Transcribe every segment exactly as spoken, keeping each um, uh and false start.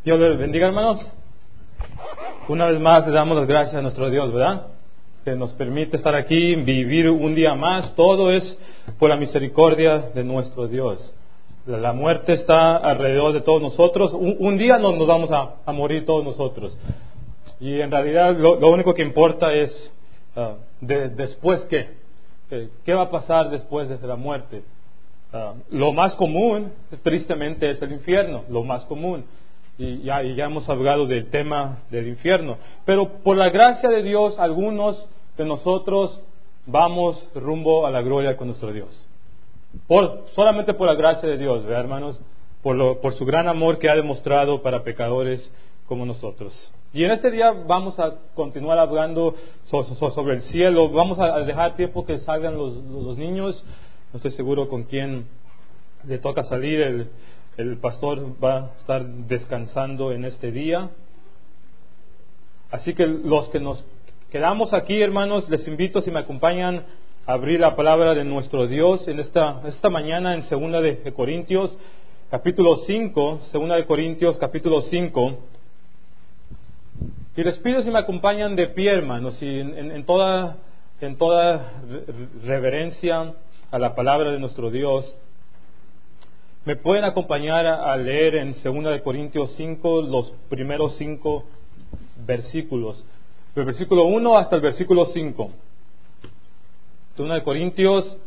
Dios les bendiga, hermanos. Una vez más le damos las gracias a nuestro Dios, ¿verdad? Que nos permite estar aquí, vivir un día más. Todo es por la misericordia de nuestro Dios. La muerte está alrededor de todos nosotros. Un, un día nos, nos vamos a, a morir todos nosotros. Y en realidad lo, lo único que importa es uh, de, después qué. ¿Qué va a pasar después de la muerte? Uh, lo más común, tristemente, es el infierno. Lo más común. Y ya, y ya hemos hablado del tema del infierno. Pero por la gracia de Dios, algunos de nosotros vamos rumbo a la gloria con nuestro Dios. Por, solamente por la gracia de Dios, ¿verdad, hermanos? Por, lo, por su gran amor que ha demostrado para pecadores como nosotros. Y en este día vamos a continuar hablando so, so, sobre el cielo. Vamos a dejar tiempo que salgan los, los niños. No estoy seguro con quién le toca salir. El, el pastor va a estar descansando en este día. Así que los que nos quedamos aquí, hermanos, les invito, si me acompañan, a abrir la palabra de nuestro Dios en esta, esta mañana en Segunda de Corintios, capítulo cinco. Segunda de Corintios, capítulo cinco. Y les pido si me acompañan de pie, hermanos, y en, en, en toda, en toda reverencia a la palabra de nuestro Dios, me pueden acompañar a, a leer en Segunda de Corintios cinco los primeros cinco versículos, del versículo uno hasta el versículo cinco. Segunda de Corintios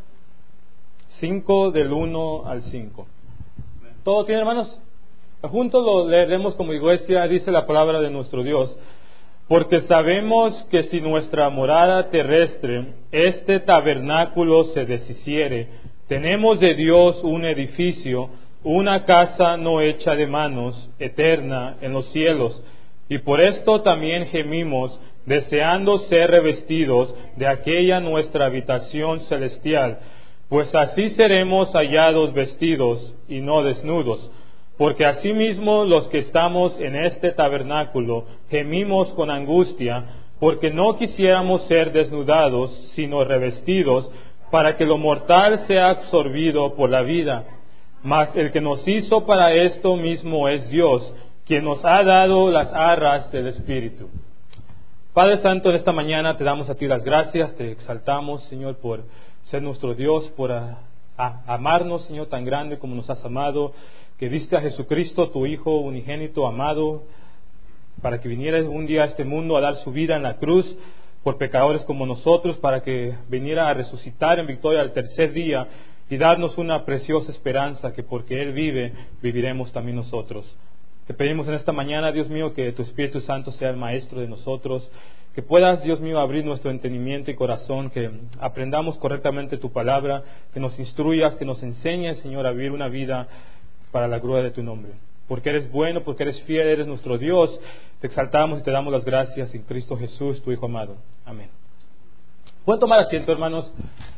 cinco, del uno al cinco. ¿Todo tiene, hermanos? Juntos lo leeremos como iglesia. Dice la palabra de nuestro Dios: porque sabemos que si nuestra morada terrestre, este tabernáculo, se deshiciere, tenemos de Dios un edificio, una casa no hecha de manos, eterna en los cielos. Y por esto también gemimos, deseando ser revestidos de aquella nuestra habitación celestial, pues así seremos hallados vestidos y no desnudos. Porque asimismo los que estamos en este tabernáculo gemimos con angustia, porque no quisiéramos ser desnudados, sino revestidos, para que lo mortal sea absorbido por la vida. Mas el que nos hizo para esto mismo es Dios, quien nos ha dado las arras del Espíritu. Padre Santo, en esta mañana te damos a ti las gracias, te exaltamos, Señor, por ser nuestro Dios, por a, a, amarnos, Señor, tan grande como nos has amado, que diste a Jesucristo, tu Hijo unigénito, amado, para que viniera un día a este mundo a dar su vida en la cruz por pecadores como nosotros, para que viniera a resucitar en victoria al tercer día y darnos una preciosa esperanza, que porque Él vive, viviremos también nosotros. Te pedimos en esta mañana, Dios mío, que tu Espíritu Santo sea el maestro de nosotros, que puedas, Dios mío, abrir nuestro entendimiento y corazón, que aprendamos correctamente tu palabra, que nos instruyas, que nos enseñes, Señor, a vivir una vida para la gloria de tu nombre. Porque eres bueno, porque eres fiel, eres nuestro Dios. Te exaltamos y te damos las gracias en Cristo Jesús, tu Hijo amado. Amén. Pueden tomar asiento, hermanos.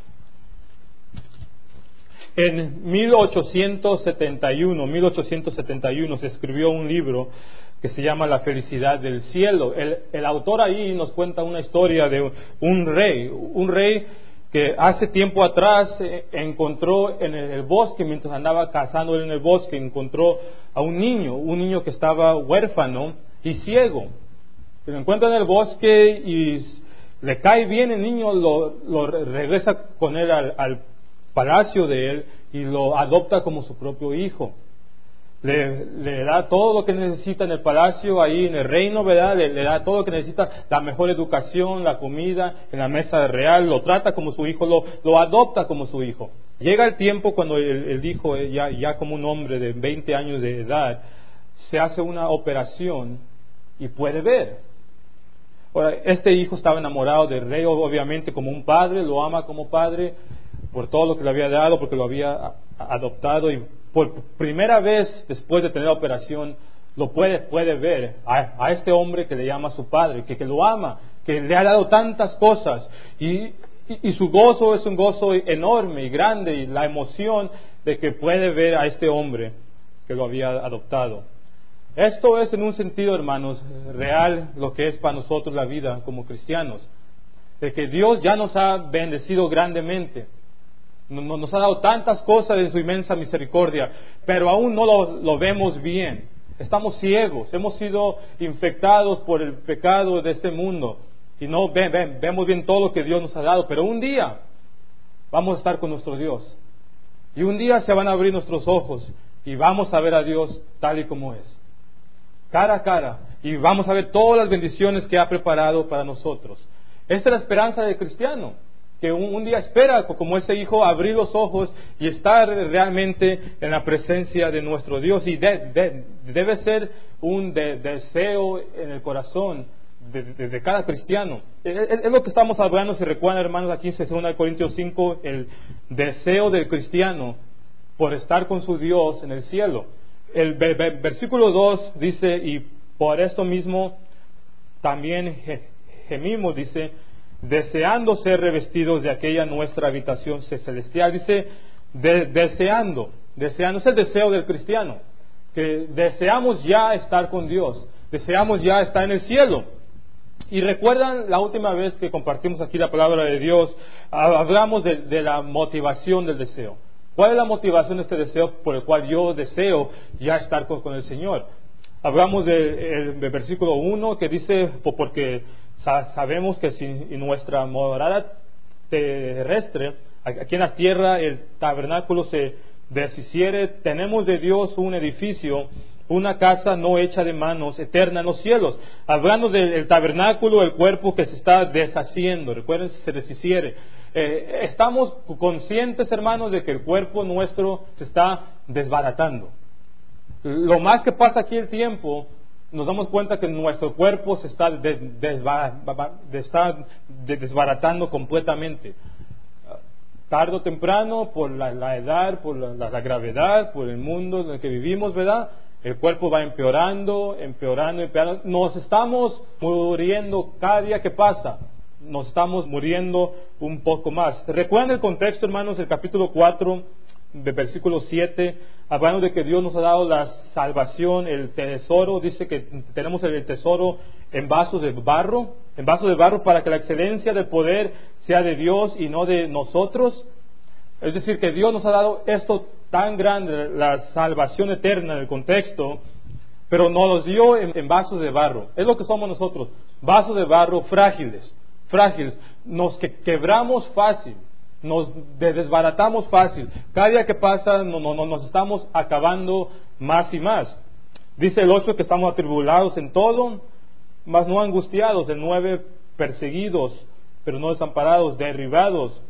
En mil ochocientos setenta y uno se escribió un libro que se llama La felicidad del cielo. El, el autor ahí nos cuenta una historia de un rey, un rey que hace tiempo atrás eh, encontró en el, el bosque, mientras andaba cazando en el bosque, encontró a un niño, un niño que estaba huérfano y ciego. Lo encuentra en el bosque y le cae bien el niño, lo, lo regresa con él al, al palacio de él y lo adopta como su propio hijo. Le, le da todo lo que necesita en el palacio, ahí en el reino, ¿verdad? Le, le da todo lo que necesita, la mejor educación, la comida en la mesa real, lo trata como su hijo, lo, lo adopta como su hijo. Llega el tiempo cuando el, el hijo, ya, ya como un hombre de veinte años de edad, se hace una operación y puede ver. Ahora, este hijo estaba enamorado del rey, obviamente, como un padre, lo ama como padre, por todo lo que le había dado, porque lo había adoptado, y por primera vez después de tener la operación lo puede, puede ver a, a este hombre que le llama a su padre, que, que lo ama, que le ha dado tantas cosas, y, y, y su gozo es un gozo enorme y grande, y la emoción de que puede ver a este hombre que lo había adoptado. Esto es, en un sentido, hermanos, real lo que es para nosotros la vida como cristianos, de que Dios ya nos ha bendecido grandemente. Nos ha dado tantas cosas en su inmensa misericordia, pero aún no lo, lo vemos bien. Estamos ciegos, hemos sido infectados por el pecado de este mundo y no ven, ven, vemos bien todo lo que Dios nos ha dado, pero un día vamos a estar con nuestro Dios y un día se van a abrir nuestros ojos y vamos a ver a Dios tal y como es, cara a cara, y vamos a ver todas las bendiciones que ha preparado para nosotros. Esta es la esperanza del cristiano, que un, un día espera, como ese hijo, abrir los ojos y estar realmente en la presencia de nuestro Dios. Y de, de, debe ser un de, deseo en el corazón de, de, de cada cristiano. Es, es lo que estamos hablando, si recuerdan, hermanos, aquí en segunda Corintios cinco, el deseo del cristiano por estar con su Dios en el cielo. El versículo dos dice, y por esto mismo también gemimos, dice, deseando ser revestidos de aquella nuestra habitación celestial. Dice, de, deseando, deseando, es el deseo del cristiano, que deseamos ya estar con Dios, deseamos ya estar en el cielo. Y recuerdan la última vez que compartimos aquí la palabra de Dios, hablamos de, de la motivación del deseo. ¿Cuál es la motivación de este deseo por el cual yo deseo ya estar con, con el Señor? Hablamos del de, de versículo uno que dice, porque sabemos que si nuestra morada terrestre, aquí en la tierra, el tabernáculo se deshiciere, tenemos de Dios un edificio, una casa no hecha de manos, eterna en los cielos. Hablando del tabernáculo, el cuerpo que se está deshaciendo, recuerden, se deshiciere. Eh, estamos conscientes, hermanos, de que el cuerpo nuestro se está desbaratando. Lo más que pasa aquí el tiempo, nos damos cuenta que nuestro cuerpo se está, de, desba, de, está de, desbaratando completamente. Tarde o temprano, por la, la edad, por la, la, la gravedad, por el mundo en el que vivimos, ¿verdad? El cuerpo va empeorando, empeorando, empeorando. Nos estamos muriendo cada día que pasa. Nos estamos muriendo un poco más. ¿Recuerdan el contexto, hermanos? El capítulo cuatro, de versículo siete, hablando de que Dios nos ha dado la salvación, el tesoro. Dice que tenemos el tesoro en vasos de barro, en vasos de barro para que la excelencia del poder sea de Dios y no de nosotros. Es decir, que Dios nos ha dado esto tan grande, la salvación eterna en el contexto, pero nos los dio en, en vasos de barro. Es lo que somos nosotros, vasos de barro frágiles, frágiles. Nos que, quebramos fácil, nos desbaratamos fácil. Cada día que pasa no, no, nos estamos acabando más y más. Dice el ocho que estamos atribulados en todo, mas no angustiados. El nueve, perseguidos, pero no desamparados, derribados,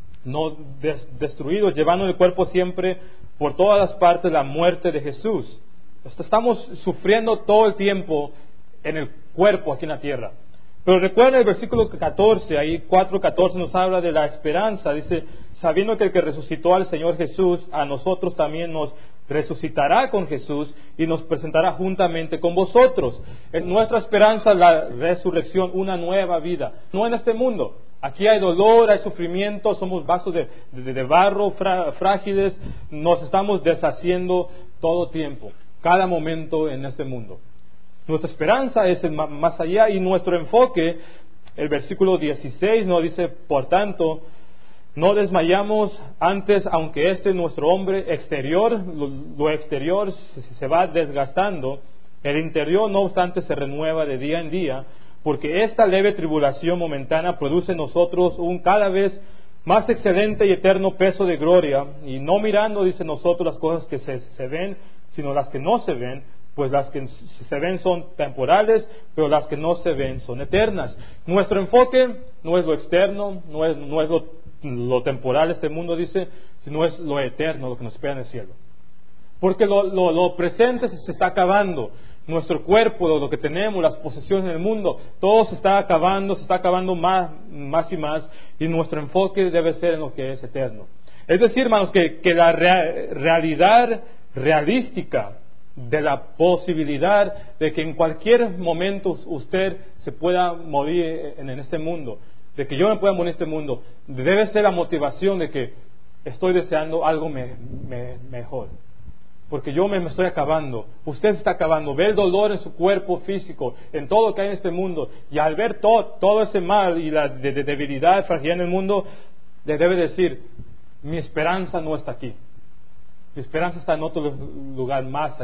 no des, destruidos, llevando en el cuerpo siempre por todas las partes la muerte de Jesús. Estamos sufriendo todo el tiempo en el cuerpo aquí en la tierra. Pero recuerden el versículo catorce, ahí cuatro catorce nos habla de la esperanza. Dice, sabiendo que el que resucitó al Señor Jesús, a nosotros también nos resucitará con Jesús y nos presentará juntamente con vosotros. Es nuestra esperanza la resurrección, una nueva vida. No en este mundo. Aquí hay dolor, hay sufrimiento, somos vasos de, de, de barro frá, frágiles, nos estamos deshaciendo todo tiempo, cada momento en este mundo. Nuestra esperanza es el más allá y nuestro enfoque, el versículo dieciséis nos dice, por tanto, no desmayamos antes, aunque este nuestro hombre exterior, lo, lo exterior se, se va desgastando, el interior no obstante se renueva de día en día, porque esta leve tribulación momentánea produce en nosotros un cada vez más excelente y eterno peso de gloria, y no mirando, dice nosotros, las cosas que se, se ven, sino las que no se ven, pues las que se ven son temporales, pero las que no se ven son eternas. Nuestro enfoque no es lo externo, no es, no es lo, lo temporal, este mundo dice, sino es lo eterno, lo que nos espera en el cielo. Porque lo, lo, lo presente se, se está acabando. Nuestro cuerpo, lo que tenemos, las posesiones en el mundo, todo se está acabando, se está acabando más, más y más, y nuestro enfoque debe ser en lo que es eterno. Es decir, hermanos, que, que la rea, realidad realística de la posibilidad de que en cualquier momento usted se pueda morir en, en este mundo, de que yo me pueda morir en este mundo, debe ser la motivación de que estoy deseando algo me, me, mejor. Porque yo me, me estoy acabando, usted se está acabando, ve el dolor en su cuerpo físico, en todo lo que hay en este mundo, y al ver todo, todo ese mal y la de, de debilidad, fragilidad en el mundo, le debe decir, mi esperanza no está aquí, mi esperanza está en otro lugar más allá.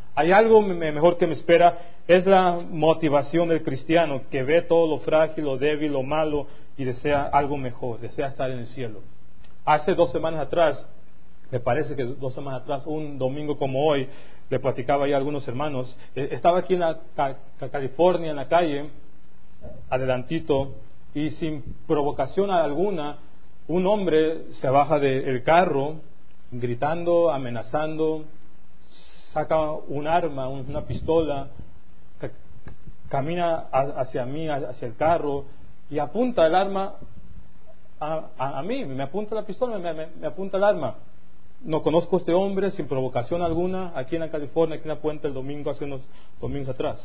Hay algo me- mejor que me espera. Es la motivación del cristiano que ve todo lo frágil, lo débil, lo malo y desea algo mejor, desea estar en el cielo. Hace dos semanas atrás, me parece que dos semanas atrás, un domingo como hoy, le platicaba ya a algunos hermanos, eh, estaba aquí en la ca- ca- California, en la calle, adelantito, y sin provocación alguna, un hombre se baja del carro, gritando, amenazando, saca un arma, una pistola, ca- camina a- hacia mí, hacia el carro, y apunta el arma a, a, a mí, me apunta la pistola, me, me, me apunta el arma. No conozco a este hombre sin provocación alguna, aquí en la California, aquí en la Puente, el domingo, hace unos domingos atrás.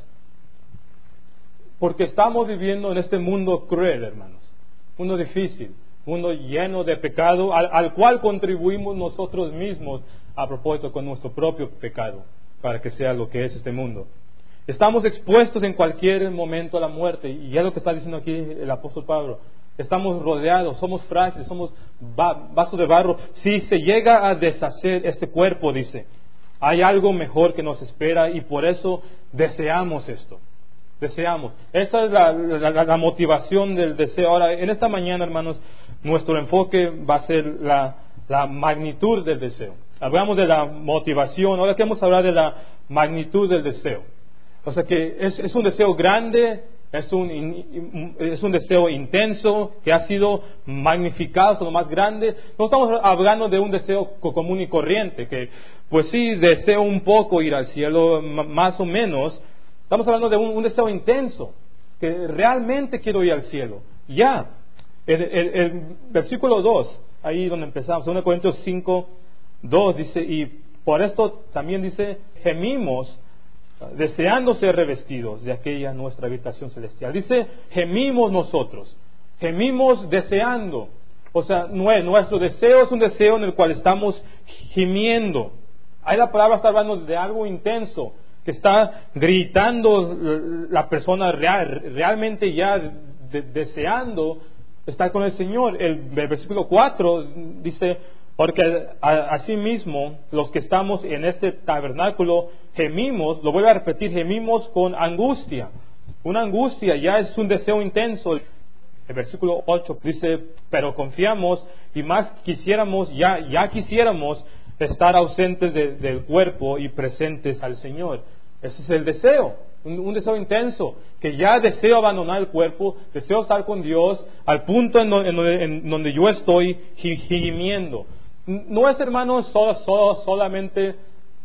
Porque estamos viviendo en este mundo cruel, hermanos, mundo difícil, mundo lleno de pecado, al, al cual contribuimos nosotros mismos a propósito con nuestro propio pecado, para que sea lo que es este mundo. Estamos expuestos en cualquier momento a la muerte, y es lo que está diciendo aquí el apóstol Pablo. Estamos rodeados, somos frágiles, somos va- vasos de barro. Si se llega a deshacer este cuerpo, dice, hay algo mejor que nos espera y por eso deseamos esto. Deseamos. Esa es la, la, la, la motivación del deseo. Ahora, en esta mañana, hermanos, nuestro enfoque va a ser la, la magnitud del deseo. Hablamos de la motivación, ahora queremos hablar de la magnitud del deseo. O sea que es, es un deseo grande, es un, in, es un deseo intenso, que ha sido magnificado hasta lo más grande. No estamos hablando de un deseo común y corriente, que pues sí, deseo un poco ir al cielo, más o menos. Estamos hablando de un, un deseo intenso, que realmente quiero ir al cielo. Ya, el, el, el versículo dos, ahí donde empezamos, segunda Corintios cinco, dos, dice, y por esto también dice, gemimos, deseando ser revestidos de aquella nuestra habitación celestial. Dice, gemimos nosotros, gemimos deseando. O sea, nuestro deseo es un deseo en el cual estamos gimiendo. Ahí la palabra está hablando de algo intenso, que está gritando la persona real, realmente ya de, deseando estar con el Señor. El, el versículo cuatro dice, porque asimismo los que estamos en este tabernáculo gemimos, lo vuelvo a repetir, gemimos con angustia. Una angustia ya es un deseo intenso. El versículo ocho dice, pero confiamos y más quisiéramos, ya, ya quisiéramos estar ausentes de, del cuerpo y presentes al Señor. Ese es el deseo, un, un deseo intenso, que ya deseo abandonar el cuerpo, deseo estar con Dios al punto en donde, en donde, en donde yo estoy gimiendo. No es, hermanos, solo, solo, solamente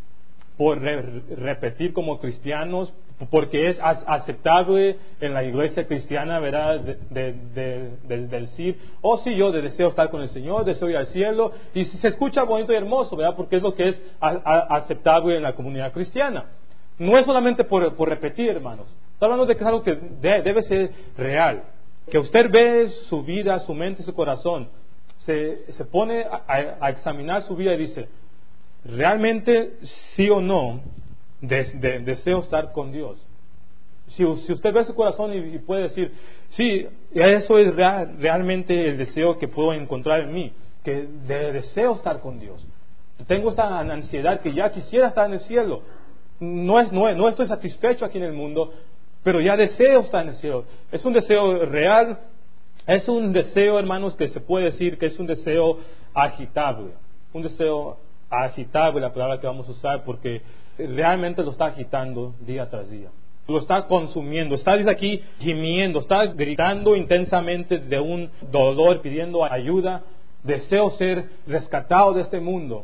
por re, repetir como cristianos, porque es aceptable en la iglesia cristiana, ¿verdad? De, de, de, de, de decir, oh sí, yo deseo estar con el Señor, deseo ir al cielo, y se escucha bonito y hermoso, ¿verdad? Porque es lo que es a, a, aceptable en la comunidad cristiana. No es solamente por, por repetir, hermanos. Está hablando de que es algo que de, debe ser real. Que usted ve su vida, su mente, su corazón, se, se pone a, a examinar su vida y dice, realmente sí o no de, de, deseo estar con Dios. Si, si usted ve su corazón y, y puede decir, sí, eso es real, realmente el deseo que puedo encontrar en mí, que de, deseo estar con Dios. Tengo esa ansiedad que ya quisiera estar en el cielo. No, es, no, es, no estoy satisfecho aquí en el mundo, pero ya deseo estar en el cielo. Es un deseo real, es un deseo, hermanos, que se puede decir que es un deseo agitable. Un deseo agitable, la palabra que vamos a usar, porque realmente lo está agitando día tras día. Lo está consumiendo, está desde aquí gimiendo, está gritando intensamente de un dolor, pidiendo ayuda. Deseo ser rescatado de este mundo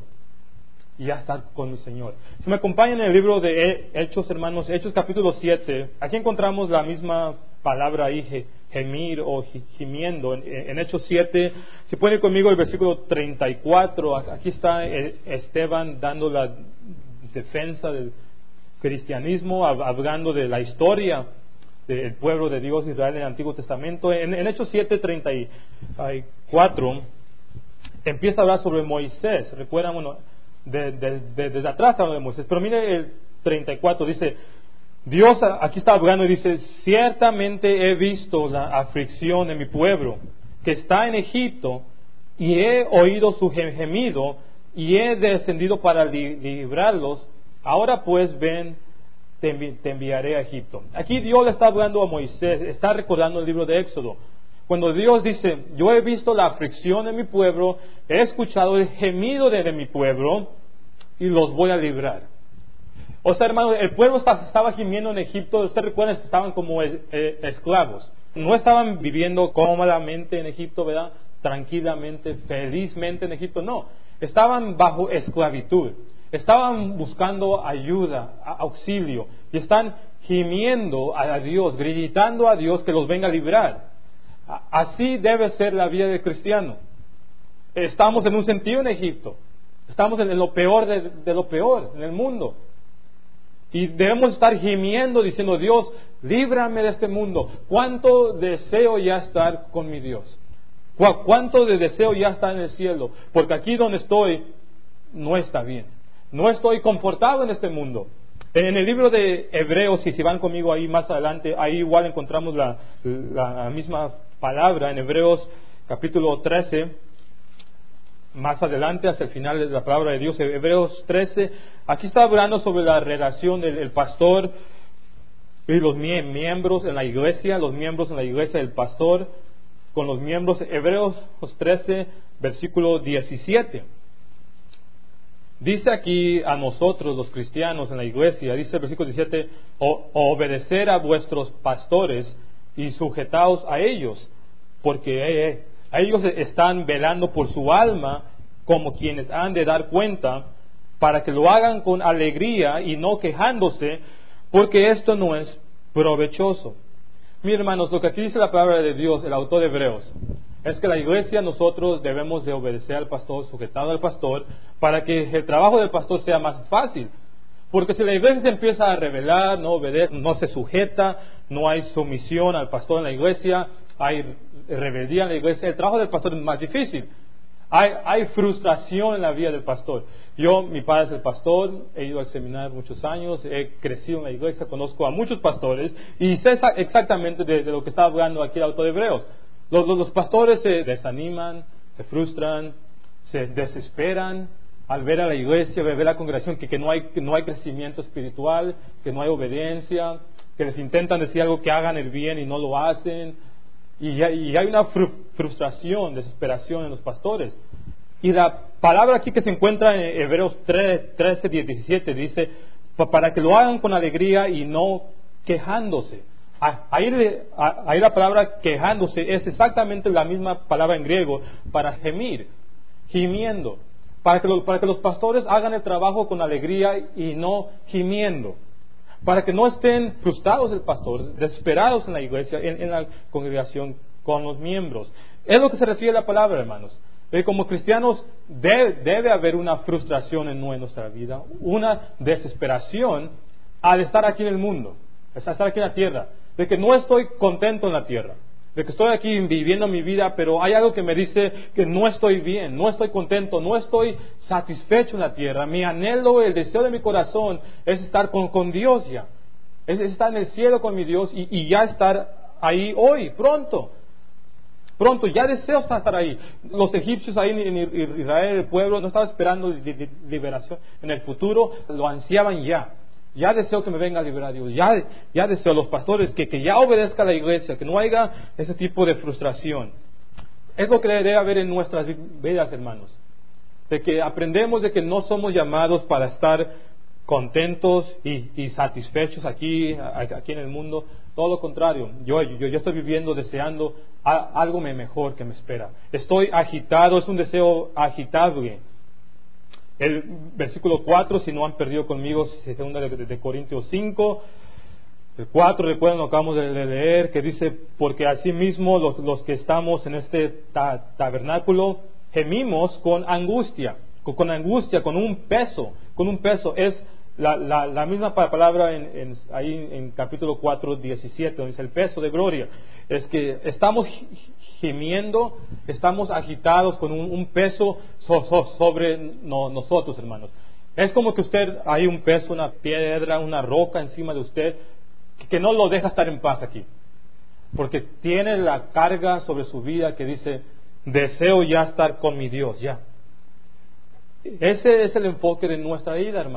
y ya estar con el Señor. Si me acompañan en el libro de Hechos, hermanos, Hechos capítulo siete, aquí encontramos la misma palabra ahí, gemir o gimiendo. En, en Hechos siete, si pueden ir conmigo el versículo treinta y cuatro, aquí está Esteban dando la defensa del cristianismo, hablando de la historia del pueblo de Dios Israel en el Antiguo Testamento. En, en Hechos siete, treinta y cuatro, empieza a hablar sobre Moisés. Recuerdan, bueno, de, de, de, desde atrás hablando de Moisés, pero mire el treinta y cuatro, dice, Dios aquí está hablando y dice, ciertamente he visto la aflicción de mi pueblo que está en Egipto y he oído su gemido y he descendido para li, librarlos Ahora pues ven, te, envi- te enviaré a Egipto. Aquí Dios le está hablando a Moisés, está recordando el libro de Éxodo. Cuando Dios dice, yo he visto la aflicción de mi pueblo, he escuchado el gemido de, de mi pueblo y los voy a librar. O sea, hermano, el pueblo estaba gimiendo en Egipto. Ustedes recuerdan que estaban como eh, eh, esclavos. No estaban viviendo cómodamente en Egipto, ¿verdad? Tranquilamente, felizmente en Egipto. No, estaban bajo esclavitud. Estaban buscando ayuda, auxilio. Y están gimiendo a Dios, gritando a Dios que los venga a librar. Así debe ser la vida del cristiano. Estamos en un sentido en Egipto. Estamos en lo peor de, de lo peor en el mundo. Y debemos estar gimiendo diciendo, Dios, líbrame de este mundo. ¿Cuánto deseo ya estar con mi Dios? ¿Cuánto de deseo ya estar en el cielo? Porque aquí donde estoy no está bien. No estoy confortable en este mundo. En el libro de Hebreos, y si van conmigo ahí más adelante, ahí igual encontramos la, la misma palabra en Hebreos capítulo trece. Más adelante, hacia el final de la palabra de Dios, Hebreos trece, aquí está hablando sobre la relación del el pastor y los mie- miembros en la iglesia, los miembros en la iglesia del pastor con los miembros. Hebreos trece, versículo diecisiete. Dice aquí a nosotros, los cristianos en la iglesia, dice el versículo diecisiete, o, obedecer a vuestros pastores y sujetaos a ellos, porque eh, ellos están velando por su alma como quienes han de dar cuenta, para que lo hagan con alegría y no quejándose, porque esto no es provechoso. Mis hermanos, lo que aquí dice la palabra de Dios, el autor de Hebreos, es que la iglesia nosotros debemos de obedecer al pastor, sujetado al pastor, para que el trabajo del pastor sea más fácil. Porque si la iglesia se empieza a rebelar, no obedece, no se sujeta, no hay sumisión al pastor en la iglesia, hay rebeldía en la iglesia, el trabajo del pastor es más difícil. Hay, hay frustración en la vida del pastor. Yo, mi padre es el pastor, he ido al seminario muchos años, he crecido en la iglesia, conozco a muchos pastores y sé exactamente de, de lo que está hablando aquí el autor de Hebreos. Los, los, los pastores se desaniman, se frustran, se desesperan al ver a la iglesia, ver a la congregación que, que, no hay, que no hay crecimiento espiritual, que no hay obediencia, que les intentan decir algo que hagan el bien y no lo hacen. Y hay, y hay una fru- frustración, desesperación en los pastores. Y la palabra aquí que se encuentra en Hebreos trece, diecisiete dice, para que lo hagan con alegría y no quejándose. Ahí, ahí la palabra quejándose es exactamente la misma palabra en griego para gemir, gimiendo. Para que, lo, para que los pastores hagan el trabajo con alegría y no gimiendo. Para que no estén frustrados el pastor, desesperados en la iglesia, en, en la congregación con los miembros. Es lo que se refiere a la palabra, hermanos. Eh, como cristianos debe, debe haber una frustración en nuestra vida, una desesperación al estar aquí en el mundo, al estar aquí en la tierra, de que no estoy contento en la tierra, de que estoy aquí viviendo mi vida, pero hay algo que me dice que no estoy bien, no estoy contento, no estoy satisfecho en la tierra. Mi anhelo, el deseo de mi corazón es estar con, con Dios ya, es estar en el cielo con mi Dios y, y ya estar ahí hoy, pronto. Pronto, ya deseo estar ahí. Los egipcios ahí en Israel, el pueblo, no estaba esperando liberación en el futuro, lo ansiaban ya. Ya deseo que me venga a liberar Dios. Ya, ya deseo los pastores que, que ya obedezca a la iglesia, que no haya ese tipo de frustración. Es lo que debe haber en nuestras vidas, hermanos. De que aprendemos de que no somos llamados para estar contentos y, y satisfechos aquí, aquí en el mundo. Todo lo contrario. Yo, yo, yo estoy viviendo deseando a, algo mejor que me espera. Estoy agitado, es un deseo agitable. El versículo cuatro, si no han perdido conmigo, segunda de, de Corintios cinco, el cuatro, recuerden lo que acabamos de leer, que dice, porque asimismo los, los que estamos en este ta, tabernáculo, gemimos con angustia, con, con angustia, con un peso, con un peso, es la, la, la misma palabra en, en, ahí en capítulo cuatro, diecisiete, donde dice el peso de gloria, es que estamos gimiendo, estamos agitados con un, un peso so, so, sobre no, nosotros, hermanos. Es como que usted, hay un peso, una piedra, una roca encima de usted, que, que no lo deja estar en paz aquí, porque tiene la carga sobre su vida que dice, deseo ya estar con mi Dios, ya. Ese es el enfoque de nuestra vida, hermanos.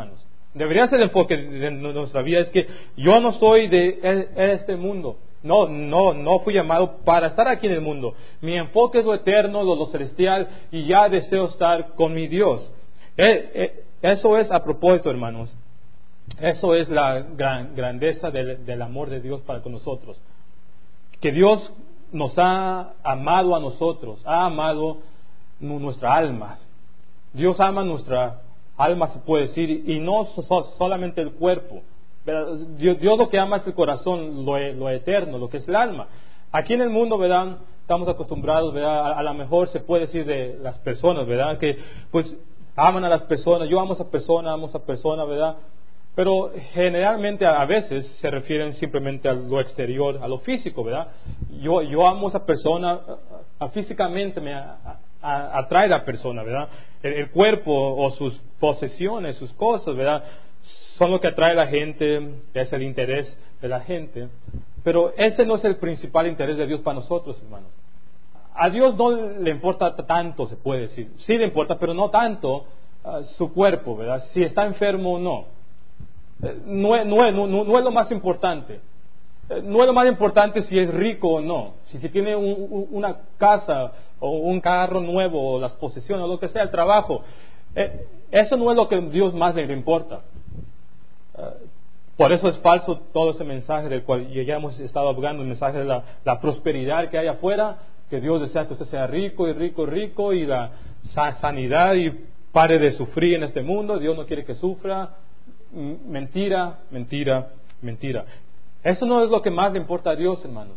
Debería ser el enfoque de nuestra vida. Es que yo no soy de este mundo. No, no, no fui llamado para estar aquí en el mundo. Mi enfoque es lo eterno, lo, lo celestial, y ya deseo estar con mi Dios. Eh, eh, eso es a propósito, hermanos. Eso es la gran, grandeza del, del amor de Dios para con nosotros. Que Dios nos ha amado a nosotros, ha amado nuestra alma. Dios ama nuestra alma, se puede decir, y no so, solamente el cuerpo. Dios, Dios lo que ama es el corazón, lo, lo eterno, lo que es el alma. Aquí en el mundo, ¿verdad? Estamos acostumbrados, ¿verdad? A, a lo mejor se puede decir de las personas, ¿verdad? Que pues aman a las personas, yo amo a esa persona, amo a esa persona, ¿verdad? Pero generalmente a veces se refieren simplemente a lo exterior, a lo físico, ¿verdad? Yo, yo amo a esa persona, a, a, físicamente me a, a, atrae a la persona, ¿verdad? El, el cuerpo o sus posesiones, sus cosas, ¿verdad? Son lo que atrae a la gente, es el interés de la gente. Pero ese no es el principal interés de Dios para nosotros, hermanos. A Dios no le importa tanto, se puede decir. Sí le importa, pero no tanto uh, su cuerpo, ¿verdad? Si está enfermo o no. No es, no, es, no, no es lo más importante. No es lo más importante si es rico o no. Si, si tiene un, un, una casa o un carro nuevo o las posesiones o lo que sea, el trabajo. Eh, eso no es lo que a Dios más le importa. Uh, por eso es falso todo ese mensaje del cual ya hemos estado hablando, el mensaje de la, la prosperidad que hay afuera, que Dios desea que usted sea rico y rico y rico, y la sanidad y pare de sufrir en este mundo. Dios no quiere que sufra. Mentira, mentira, mentira. Eso no es lo que más le importa a Dios, hermanos.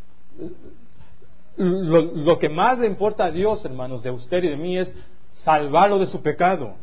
Lo, lo que más le importa a Dios, hermanos, de usted y de mí, es salvarlo de su pecado.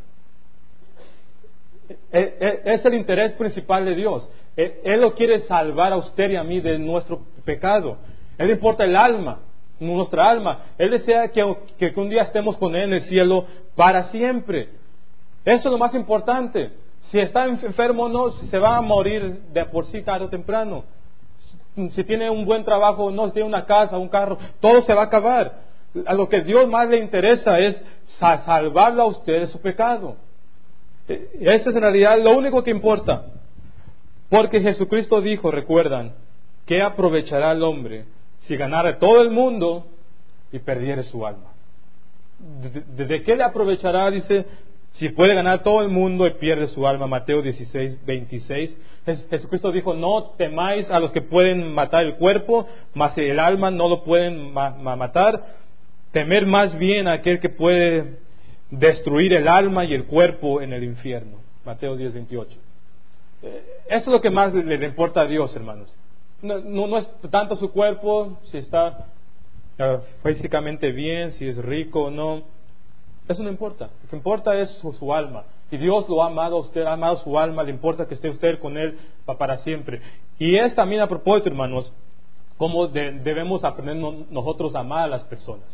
Es el interés principal de Dios. Él lo quiere salvar a usted y a mí de nuestro pecado. Él le importa el alma, nuestra alma. Él desea que, que un día estemos con Él en el cielo para siempre. Eso es lo más importante. Si está enfermo o no, si se va a morir de por sí tarde o temprano. Si tiene un buen trabajo o no, si tiene una casa, un carro, todo se va a acabar. A lo que a Dios más le interesa es salvarlo a usted de su pecado. Eso es en realidad lo único que importa. Porque Jesucristo dijo, recuerdan, ¿qué aprovechará el hombre si ganara todo el mundo y perdiere su alma? ¿De, de, de qué le aprovechará? Dice, si puede ganar todo el mundo y pierde su alma. Mateo dieciséis, veintiséis. Jesucristo dijo, no temáis a los que pueden matar el cuerpo, mas el alma no lo pueden ma- ma- matar. Temer más bien a aquel que puede destruir el alma y el cuerpo en el infierno. Mateo diez, veintiocho. Eso es lo que más le, le importa a Dios, hermanos. No, no, no es tanto su cuerpo, si está uh, físicamente bien, si es rico o no. Eso no importa. Lo que importa es su, su alma. Y Dios lo ha amado a usted, ha amado su alma. Le importa que esté usted con Él para siempre. Y es también a propósito, hermanos, cómo de, debemos aprender no, nosotros a amar a las personas.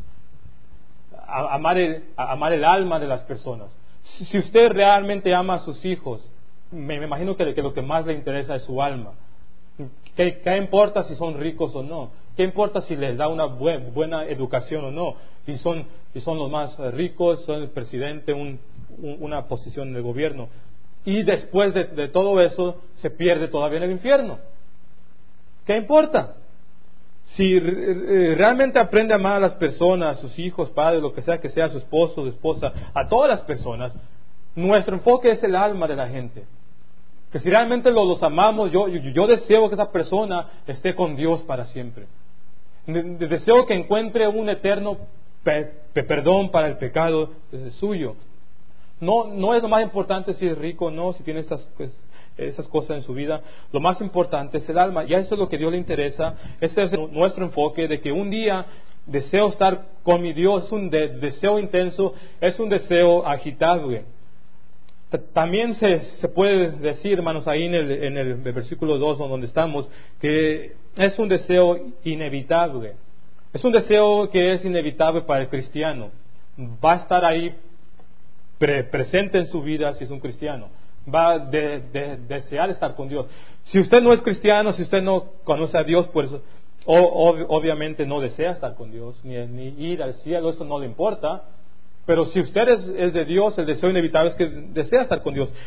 A, amar, el, a amar el alma de las personas. Si, si usted realmente ama a sus hijos, me, me imagino que, que lo que más le interesa es su alma. ¿Qué, qué importa si son ricos o no? ¿Qué importa si les da una buen, buena educación o no? Y son, y son los más ricos, son el presidente, un, un, una posición en el gobierno. Y después de, de todo eso, se pierde todavía en el infierno. ¿Qué importa? Si realmente aprende a amar a las personas, a sus hijos, padres, lo que sea que sea, su esposo, su esposa, a todas las personas, nuestro enfoque es el alma de la gente. Que si realmente los, los amamos, yo, yo, yo deseo que esa persona esté con Dios para siempre. Deseo que encuentre un eterno pe, pe, perdón para el pecado suyo. No, no es lo más importante si es rico o no, si tiene esas, pues, esas cosas en su vida. Lo más importante es el alma. Y eso es lo que a Dios le interesa. Este es nuestro enfoque, de que un día deseo estar con mi Dios. Es un de, deseo intenso, es un deseo agitable. También se, se puede decir, hermanos, ahí en el, en el versículo dos donde estamos, que es un deseo inevitable. Es un deseo que es inevitable para el cristiano. Va a estar ahí pre, presente en su vida si es un cristiano. Va a de, de, desear estar con Dios. Si usted no es cristiano, si usted no conoce a Dios, pues o, ob, obviamente no desea estar con Dios, ni, ni ir al cielo, eso no le importa. Pero si usted es, es de Dios, el deseo inevitable es que desea estar con Dios.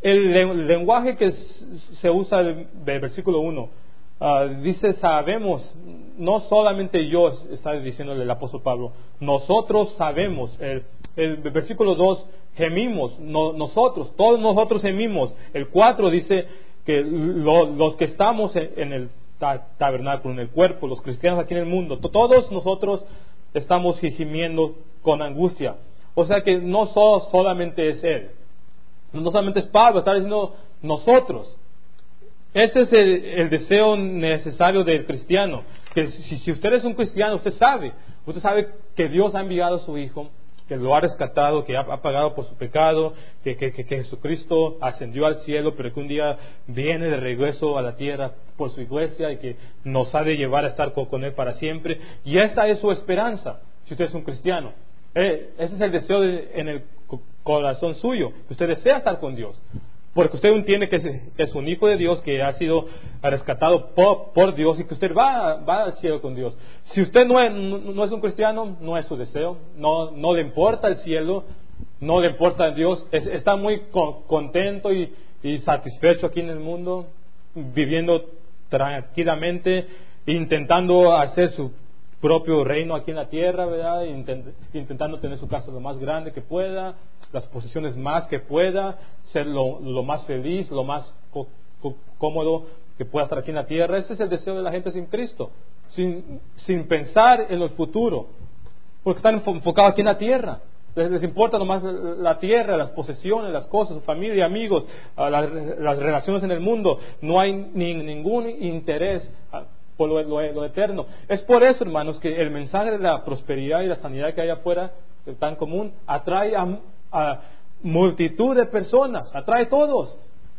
el, el lenguaje que se usa del, del versículo uno, uh, dice sabemos, no solamente yo, está diciéndole el apóstol Pablo, nosotros sabemos. El, el versículo dos, gemimos, no, nosotros, todos nosotros gemimos. El cuatro dice que lo, los que estamos en, en el tabernáculo, en el cuerpo, los cristianos aquí en el mundo, todos nosotros estamos gimiendo con angustia. O sea que no so, solamente es él, no solamente es Pablo, está diciendo nosotros. Ese es el, el deseo necesario del cristiano, que si, si usted es un cristiano, usted sabe, usted sabe que Dios ha enviado a su Hijo, que lo ha rescatado, que ha, ha pagado por su pecado, que, que, que, que Jesucristo ascendió al cielo, pero que un día viene de regreso a la tierra por su iglesia y que nos ha de llevar a estar con, con Él para siempre. Y esa es su esperanza, si usted es un cristiano. Eh, ese es el deseo de, en el corazón suyo, que usted desea estar con Dios. Porque usted entiende que es, que es un hijo de Dios, que ha sido rescatado por, por Dios y que usted va, va al cielo con Dios. Si usted no es, no es un cristiano, no es su deseo, no, no le importa el cielo, no le importa Dios, es, está muy con, contento y, y satisfecho aquí en el mundo, viviendo tranquilamente, intentando hacer su propio reino aquí en la tierra, ¿verdad? Intent, intentando tener su casa lo más grande que pueda, las posesiones más que pueda, ser lo, lo más feliz, lo más co, co, cómodo que pueda estar aquí en la tierra. Ese es el deseo de la gente sin Cristo, sin, sin pensar en el futuro, porque están enfocados aquí en la tierra. Les, les importa nomás la tierra, las posesiones, las cosas, su familia, amigos, las, las relaciones en el mundo. No hay ni, ningún interés por lo, lo, lo eterno. Es por eso, hermanos, que el mensaje de la prosperidad y la sanidad que hay afuera, tan común, atrae a, a multitud de personas, atrae a todos,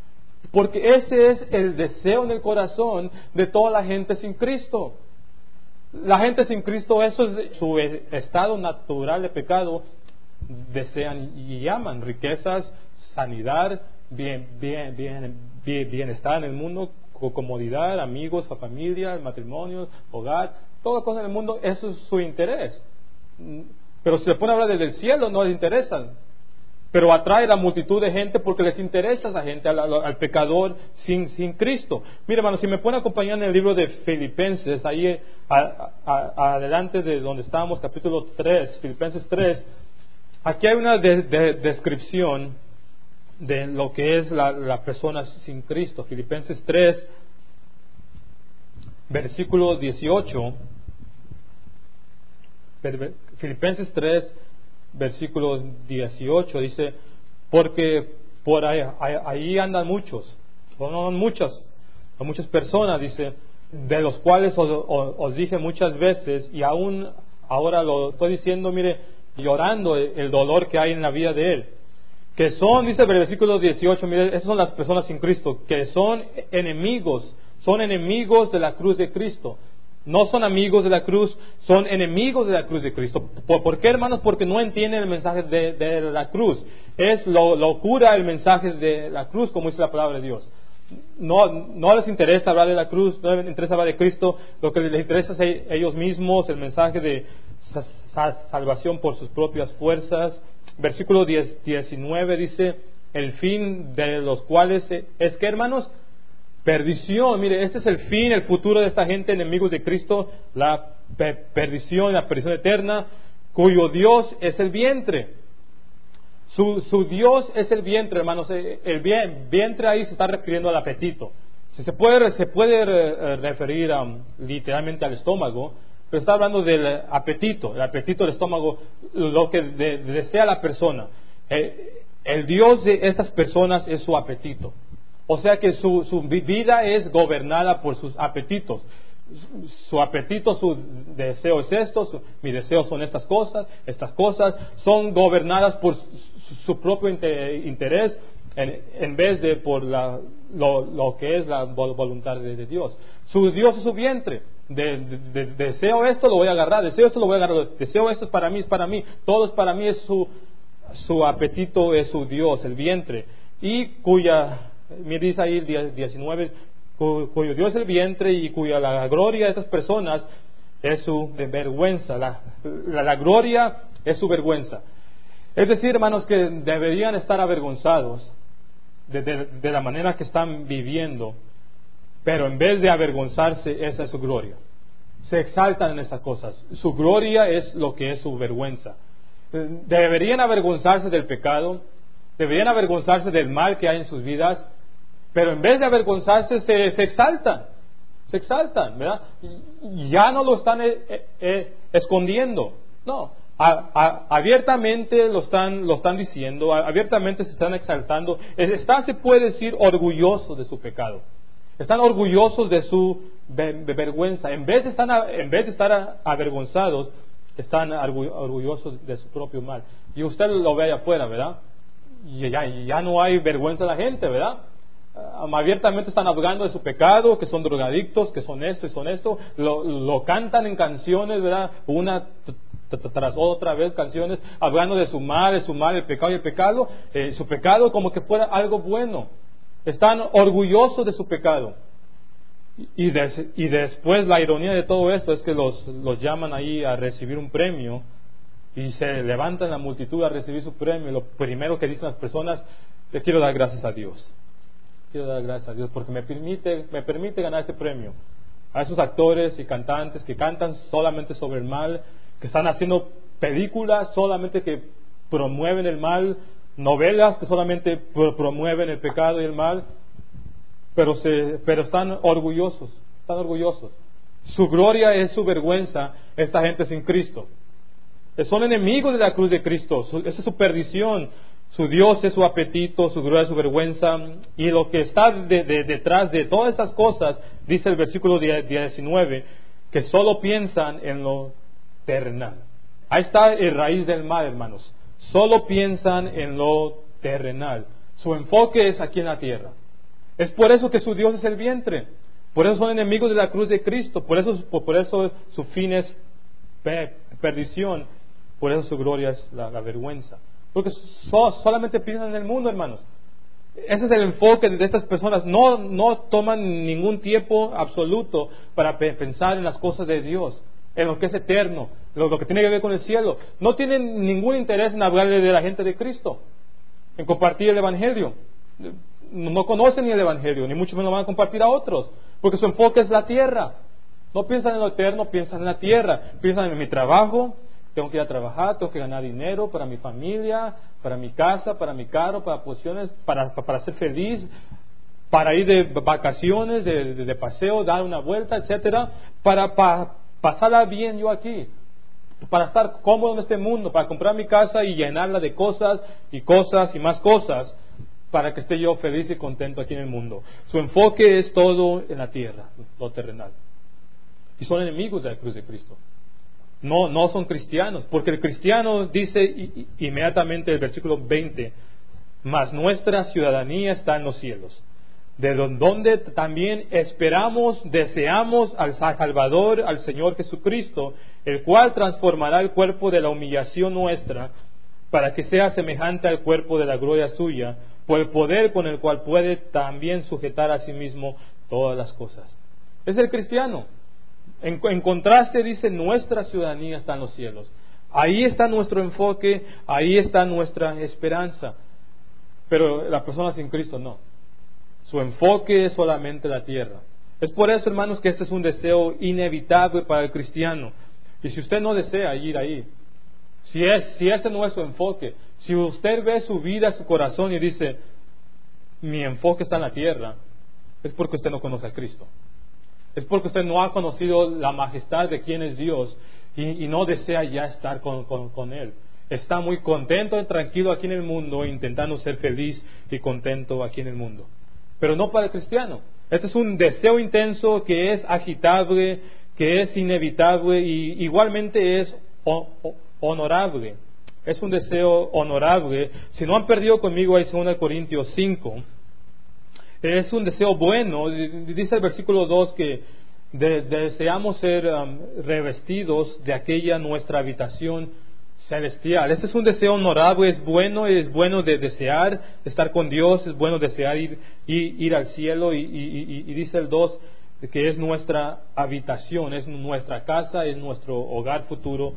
porque ese es el deseo en el corazón de toda la gente sin Cristo. La gente sin Cristo, eso es su estado natural de pecado, desean y aman riquezas, sanidad, bien, bien, bien, bien, bienestar en el mundo, comodidad, amigos, familia, matrimonio, hogar, todas las cosas en el mundo. Eso es su interés. Pero si le pone a hablar del cielo, no les interesa. Pero atrae a la multitud de gente porque les interesa a esa gente, al, al pecador sin, sin Cristo. Mire, hermano, si me pueden acompañar en el libro de Filipenses, ahí a, a, a, adelante de donde estábamos, capítulo tres, Filipenses tres, aquí hay una de, de, descripción de lo que es la, la persona sin Cristo. Filipenses tres, versículo dieciocho. Filipenses tres, versículo dieciocho dice: porque por ahí, ahí, ahí andan muchos, no, no muchas, no muchas personas, dice, de los cuales os, os, os dije muchas veces, y aún ahora lo estoy diciendo, mire, llorando el, el dolor que hay en la vida de él. Que son, dice el versículo dieciocho, mire, esas son las personas sin Cristo, que son enemigos, son enemigos de la cruz de Cristo. No son amigos de la cruz, son enemigos de la cruz de Cristo. ¿Por, ¿por qué, hermanos? Porque no entienden el mensaje de, de la cruz. Es lo, locura el mensaje de la cruz, como dice la palabra de Dios. No, no les interesa hablar de la cruz, no les interesa hablar de Cristo. Lo que les interesa es ellos mismos, el mensaje de salvación por sus propias fuerzas. Versículo diecinueve dice: el fin de los cuales es que, hermanos, perdición. Mire, este es el fin, el futuro de esta gente, enemigos de Cristo, la per perdición, la perdición eterna, cuyo Dios es el vientre. Su, su Dios es el vientre, hermanos. El vientre ahí se está refiriendo al apetito. Si se puede, se puede referir um, literalmente al estómago, pero está hablando del apetito, el apetito del estómago, lo que de, desea la persona. El, el Dios de estas personas es su apetito. O sea que su, su vida es gobernada por sus apetitos. Su apetito, su deseo es esto, su, mis deseos son estas cosas, estas cosas son gobernadas por su, su propio inter, interés en, en vez de por la, lo, lo que es la voluntad de, de Dios. Su Dios es su vientre. De, de, de, deseo esto, lo voy a agarrar, deseo esto, lo voy a agarrar, deseo esto es para mí, es para mí, todo es para mí, es su, su apetito, es su Dios, el vientre, y cuya, me dice ahí el diecinueve, cuyo Dios es el vientre y cuya la gloria de estas personas es su vergüenza, la, la, la gloria es su vergüenza. Es decir, hermanos, que deberían estar avergonzados de, de, de la manera que están viviendo, pero en vez de avergonzarse, esa es su gloria. Se exaltan en esas cosas. Su gloria es lo que es su vergüenza. Deberían avergonzarse del pecado, deberían avergonzarse del mal que hay en sus vidas, pero en vez de avergonzarse se, se exaltan, se exaltan, ¿verdad? Y ya no lo están eh, eh, escondiendo, no, a, a, abiertamente lo están, lo están diciendo, a, abiertamente se están exaltando, están, se puede decir, orgullosos de su pecado, están orgullosos de su de, de vergüenza, en vez de estar, en vez de estar avergonzados, están orgullosos de su propio mal. Y usted lo ve allá afuera, ¿verdad? Y ya, ya no hay vergüenza de la gente, ¿verdad? Um, abiertamente están hablando de su pecado, que son drogadictos, que son esto y son esto, lo, lo cantan en canciones, ¿verdad? Una tras otra vez canciones, hablando de su mal, de su mal, el pecado y el pecado, eh, su pecado como que fuera algo bueno. Están orgullosos de su pecado. Y, de, y después la ironía de todo esto es que los, los llaman ahí a recibir un premio y se levantan la multitud a recibir su premio. Y lo primero que dicen las personas, le quiero dar gracias a Dios. Quiero dar gracias a Dios porque me permite, me permite ganar este premio. A esos actores y cantantes que cantan solamente sobre el mal, que están haciendo películas solamente que promueven el mal, novelas que solamente promueven el pecado y el mal, pero, se, pero están orgullosos, están orgullosos. Su gloria es su vergüenza, esta gente sin Cristo. Son enemigos de la cruz de Cristo, esa es su perdición. Su Dios es su apetito, su gloria es su vergüenza. Y lo que está de, de, detrás de todas esas cosas, dice el versículo diecinueve, que solo piensan en lo terrenal. Ahí está el raíz del mal, hermanos. Solo piensan en lo terrenal. Su enfoque es aquí en la tierra. Es por eso que su Dios es el vientre. Por eso son enemigos de la cruz de Cristo. Por eso, por eso su fin es perdición. Por eso su gloria es la, la vergüenza. Porque so, solamente piensan en el mundo, hermanos. Ese es el enfoque de estas personas. No, no toman ningún tiempo absoluto para pensar en las cosas de Dios, en lo que es eterno, lo, lo que tiene que ver con el cielo. No tienen ningún interés en hablarle de la gente de Cristo, en compartir el Evangelio. No conocen ni el Evangelio, ni mucho menos lo van a compartir a otros, porque su enfoque es la tierra. No piensan en lo eterno, piensan en la tierra. Piensan en mi trabajo, tengo que ir a trabajar, tengo que ganar dinero para mi familia, para mi casa, para mi carro, para posiciones, para, para ser feliz, para ir de vacaciones, de, de, de paseo, dar una vuelta, etcétera, para, para pasarla bien yo aquí, para estar cómodo en este mundo, para comprar mi casa y llenarla de cosas y cosas y más cosas, para que esté yo feliz y contento aquí en el mundo. Su enfoque es todo en la tierra, lo terrenal. Y son enemigos de la cruz de Cristo. No, no son cristianos, porque el cristiano dice inmediatamente el versículo veinte, mas nuestra ciudadanía está en los cielos, de donde también esperamos, deseamos al Salvador, al Señor Jesucristo, el cual transformará el cuerpo de la humillación nuestra, para que sea semejante al cuerpo de la gloria suya, por el poder con el cual puede también sujetar a sí mismo todas las cosas. Es el cristiano. En, en contraste dice, nuestra ciudadanía está en los cielos. Ahí está nuestro enfoque, ahí está nuestra esperanza. Pero la persona sin Cristo no. Su enfoque es solamente la tierra. Es por eso, hermanos, que este es un deseo inevitable para el cristiano. Y si usted no desea ir ahí, si, es, si ese no es su enfoque, si usted ve su vida, su corazón y dice, mi enfoque está en la tierra, es porque usted no conoce a Cristo. Es porque usted no ha conocido la majestad de quién es Dios y, y no desea ya estar con, con, con Él. Está muy contento y tranquilo aquí en el mundo, intentando ser feliz y contento aquí en el mundo. Pero no para el cristiano. Este es un deseo intenso que es agitable, que es inevitable y igualmente es honorable. Es un deseo honorable. Si no han perdido conmigo ahí segunda Corintios cinco, es un deseo bueno. Dice el versículo dos que de, deseamos ser um, revestidos de aquella nuestra habitación celestial. Este es un deseo honorable, es bueno, es bueno de desear estar con Dios, es bueno desear ir, ir, ir al cielo y, y, y, y dice el dos que es nuestra habitación, es nuestra casa, es nuestro hogar futuro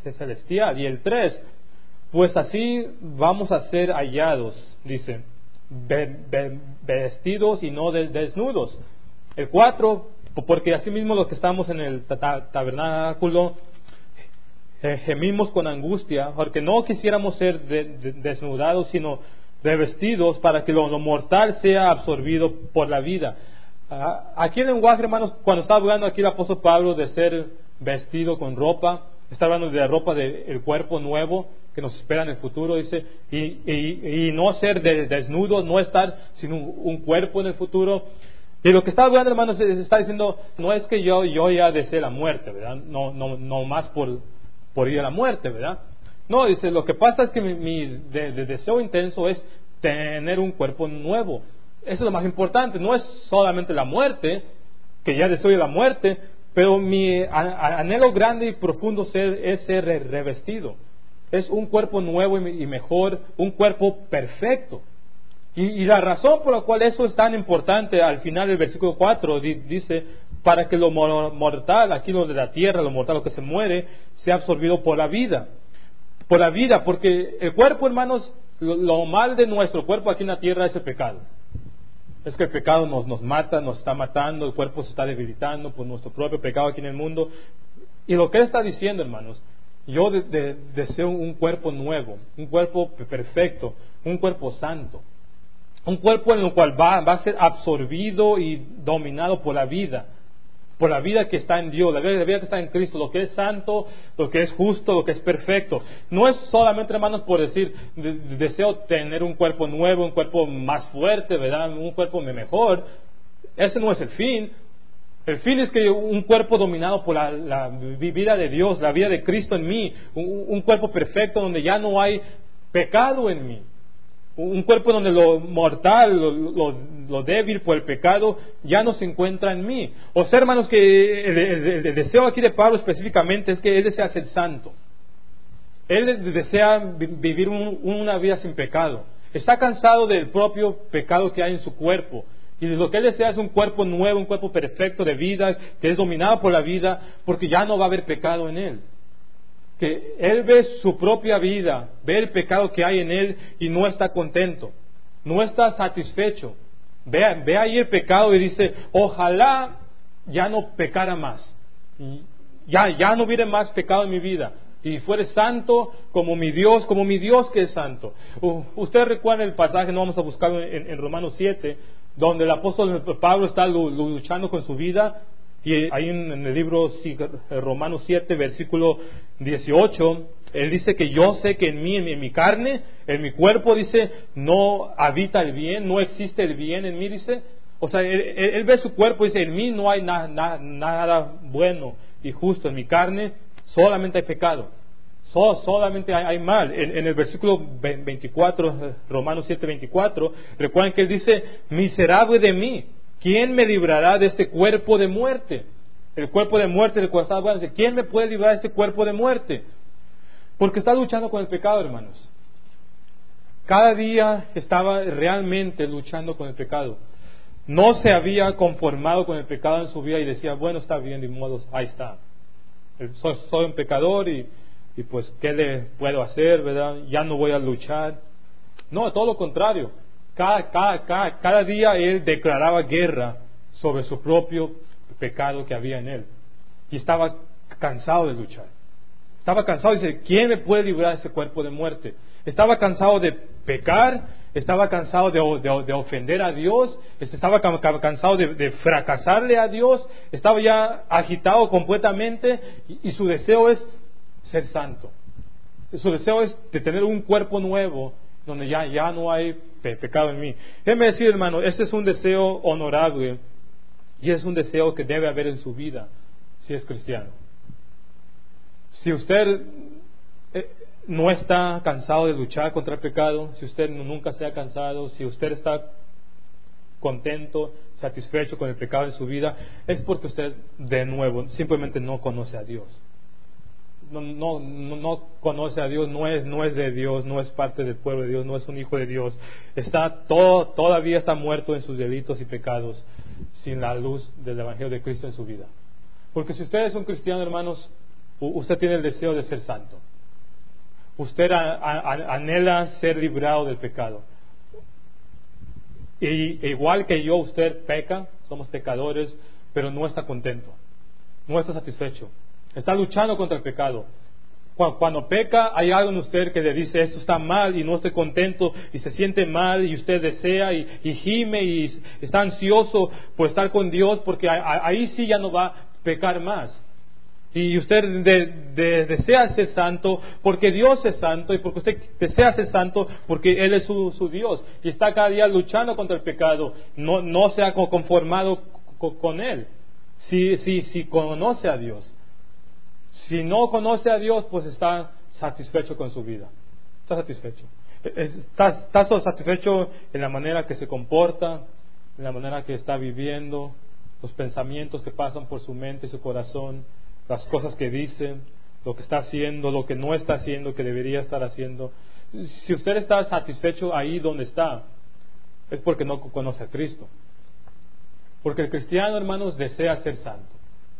celestial. Y el tres, pues así vamos a ser hallados, dice, ve, ve, vestidos y no de, desnudos. El cuatro, porque asimismo los que estamos en el tabernáculo eh, gemimos con angustia, porque no quisiéramos ser de, de, desnudados, sino revestidos para que lo, lo mortal sea absorbido por la vida. Ah, aquí en el lenguaje, hermanos, cuando está hablando aquí el apóstol Pablo de ser vestido con ropa, está hablando de la ropa del cuerpo nuevo que nos espera en el futuro, dice, y, y, y no ser de, desnudos, no estar sin un, un cuerpo en el futuro. Y lo que está hablando, hermanos, está diciendo, no es que yo, yo ya desee la muerte, ¿verdad? No, no, no más por, por ir a la muerte, ¿verdad? No, dice, lo que pasa es que mi, mi de, de deseo intenso es tener un cuerpo nuevo. Eso es lo más importante, no es solamente la muerte, que ya deseo la muerte, pero mi anhelo grande y profundo ser, es ser revestido. Es un cuerpo nuevo y mejor, un cuerpo perfecto. Y, y la razón por la cual eso es tan importante, al final del versículo cuatro, dice, para que lo mortal, aquí lo de la tierra, lo mortal, lo que se muere, sea absorbido por la vida. Por la vida, porque el cuerpo, hermanos, lo, lo mal de nuestro cuerpo aquí en la tierra es el pecado. Es que el pecado nos, nos mata, nos está matando, el cuerpo se está debilitando por nuestro propio pecado aquí en el mundo. Y lo que él está diciendo, hermanos, yo de, de, deseo un cuerpo nuevo, un cuerpo perfecto, un cuerpo santo, un cuerpo en el cual va, va a ser absorbido y dominado por la vida, por la vida que está en Dios, la vida, la vida que está en Cristo, lo que es santo, lo que es justo, lo que es perfecto. No es solamente, hermanos, por decir, de, de, deseo tener un cuerpo nuevo, un cuerpo más fuerte, ¿verdad? Un cuerpo mejor. Ese no es el fin. El fin es que un cuerpo dominado por la, la vida de Dios, la vida de Cristo en mí, un, un cuerpo perfecto donde ya no hay pecado en mí. Un cuerpo donde lo mortal, lo, lo, lo débil por el pecado ya no se encuentra en mí. O sea, hermanos, que el, el, el deseo aquí de Pablo específicamente es que él desea ser santo. Él desea vivir un, una vida sin pecado. Está cansado del propio pecado que hay en su cuerpo. Y lo que él desea es un cuerpo nuevo, un cuerpo perfecto de vida, que es dominado por la vida, porque ya no va a haber pecado en él. Que él ve su propia vida, ve el pecado que hay en él y no está contento, no está satisfecho. Ve, ve ahí el pecado y dice, ojalá ya no pecara más, ya, ya no hubiera más pecado en mi vida y fuere santo como mi Dios, como mi Dios que es santo. Uh, Usted recuerda el pasaje, no vamos a buscarlo en, en Romanos siete, donde el apóstol Pablo está luchando con su vida. Y ahí en, en el libro Romanos siete, versículo dieciocho, él dice que yo sé que en mí, en mi, en mi carne, en mi cuerpo, dice, no habita el bien, no existe el bien en mí, dice. O sea, él, él, él ve su cuerpo y dice, en mí no hay na, na, nada bueno y justo, en mi carne solamente hay pecado, so, solamente hay, hay mal. En, en el versículo veinticuatro, Romanos siete, veinticuatro, recuerden que él dice, miserable de mí, ¿quién me librará de este cuerpo de muerte? El cuerpo de muerte del cual está hablando. ¿Quién me puede librar de este cuerpo de muerte? Porque está luchando con el pecado, hermanos. Cada día estaba realmente luchando con el pecado. No se había conformado con el pecado en su vida y decía, bueno, está bien, de modo, ahí está. Soy, soy un pecador y, y pues, ¿qué le puedo hacer, verdad? Ya no voy a luchar. No, todo lo contrario. Cada, cada, cada, cada día él declaraba guerra sobre su propio pecado que había en él. Y estaba cansado de luchar. Estaba cansado y dice, ¿quién me puede librar de ese cuerpo de muerte? Estaba cansado de pecar, estaba cansado de, de, de ofender a Dios, estaba cansado de, de fracasarle a Dios, estaba ya agitado completamente y, y su deseo es ser santo. Su deseo es de tener un cuerpo nuevo donde ya, ya no hay pe- pecado en mí. Déjeme decir, hermano, este es un deseo honorable y es un deseo que debe haber en su vida si es cristiano. Si usted eh, no está cansado de luchar contra el pecado, si usted nunca se ha cansado, si usted está contento, satisfecho con el pecado en su vida, es porque usted de nuevo simplemente no conoce a Dios. No, no, no, no conoce a Dios, no es, no es de Dios, no es parte del pueblo de Dios, no es un hijo de Dios. Está todo, todavía está muerto en sus delitos y pecados sin la luz del Evangelio de Cristo en su vida. Porque si usted es un cristiano, hermanos, usted tiene el deseo de ser santo. Usted a, a, anhela ser librado del pecado. Y igual que yo, usted peca, somos pecadores, pero no está contento, no está satisfecho, está luchando contra el pecado. Cuando, cuando peca, hay algo en usted que le dice, esto está mal y no estoy contento, y se siente mal, y usted desea y, y gime y está ansioso por estar con Dios, porque ahí sí ya no va a pecar más. Y usted de, de, desea ser santo porque Dios es santo, y porque usted desea ser santo porque Él es su, su Dios, y está cada día luchando contra el pecado. No, no se ha conformado con, con Él. Si, si, si conoce a Dios, si no conoce a Dios, pues está satisfecho con su vida. Está satisfecho. Está, está satisfecho en la manera que se comporta, en la manera que está viviendo, los pensamientos que pasan por su mente y su corazón, las cosas que dice, lo que está haciendo, lo que no está haciendo, que debería estar haciendo. Si usted está satisfecho ahí donde está, es porque no conoce a Cristo. Porque el cristiano, hermanos, desea ser santo.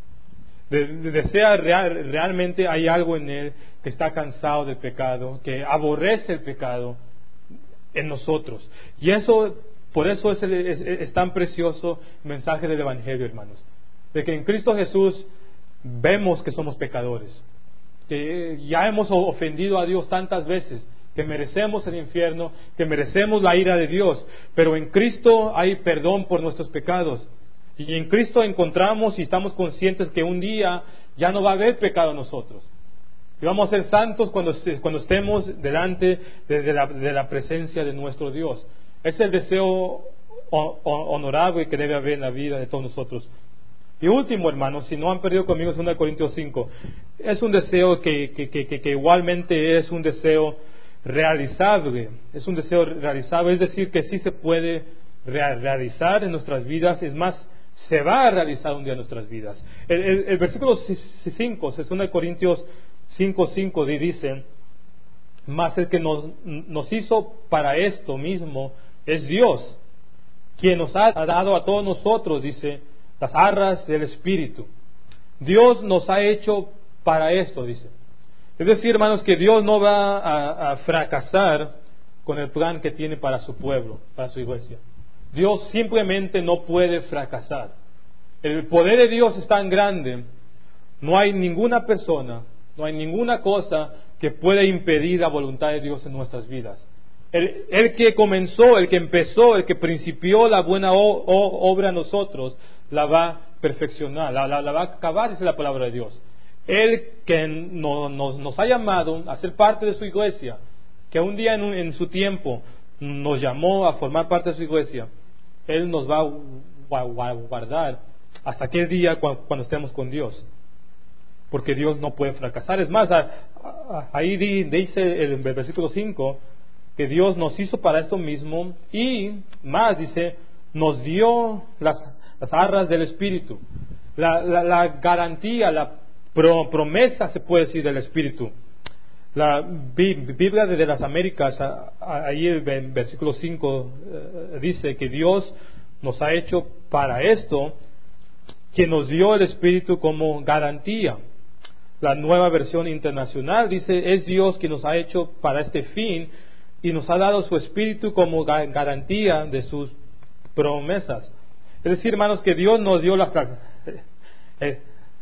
De, de, desea real, realmente hay algo en él que está cansado del pecado, que aborrece el pecado en nosotros. Y eso, por eso es, el, es, es tan precioso el mensaje del Evangelio, hermanos. De que en Cristo Jesús vemos que somos pecadores, que ya hemos ofendido a Dios tantas veces, que merecemos el infierno, que merecemos la ira de Dios, pero en Cristo hay perdón por nuestros pecados, y en Cristo encontramos y estamos conscientes que un día ya no va a haber pecado en nosotros, y vamos a ser santos cuando, cuando estemos delante de, de, la, de la presencia de nuestro Dios. Es el deseo honorable que debe haber en la vida de todos nosotros. Y último, hermanos, si no han perdido conmigo, es segunda Corintios cinco. Es un deseo que, que, que, que igualmente es un deseo realizable. Es un deseo realizable, es decir, que sí se puede realizar en nuestras vidas. Es más, se va a realizar un día en nuestras vidas. El, el, el versículo cinco, segunda Corintios cinco, cinco dice: mas el que nos, nos hizo para esto mismo es Dios, quien nos ha dado a todos nosotros, dice, las arras del Espíritu. Dios nos ha hecho para esto, dice. Es decir, hermanos, que Dios no va a, a fracasar con el plan que tiene para su pueblo, para su iglesia. Dios simplemente no puede fracasar. El poder de Dios es tan grande, no hay ninguna persona, no hay ninguna cosa que pueda impedir la voluntad de Dios en nuestras vidas. El, el que comenzó, el que empezó, el que principió la buena o, o, obra en nosotros, la va a perfeccionar, la, la, la va a acabar, dice la palabra de Dios. Él que no, nos, nos ha llamado a ser parte de su iglesia, que un día en, un, en su tiempo nos llamó a formar parte de su iglesia, Él nos va a guardar hasta aquel día cuando, cuando estemos con Dios, porque Dios no puede fracasar. Es más, a, a, ahí dice el, el versículo cinco que Dios nos hizo para esto mismo, y más dice, nos dio las las arras del Espíritu, la, la, la garantía, la pro, promesa, se puede decir, del Espíritu. La Biblia de las Américas, ahí el versículo cinco dice que Dios nos ha hecho para esto, que nos dio el Espíritu como garantía. La Nueva Versión Internacional dice, es Dios que nos ha hecho para este fin y nos ha dado su Espíritu como garantía de sus promesas. Es decir, hermanos, que Dios nos dio las, eh,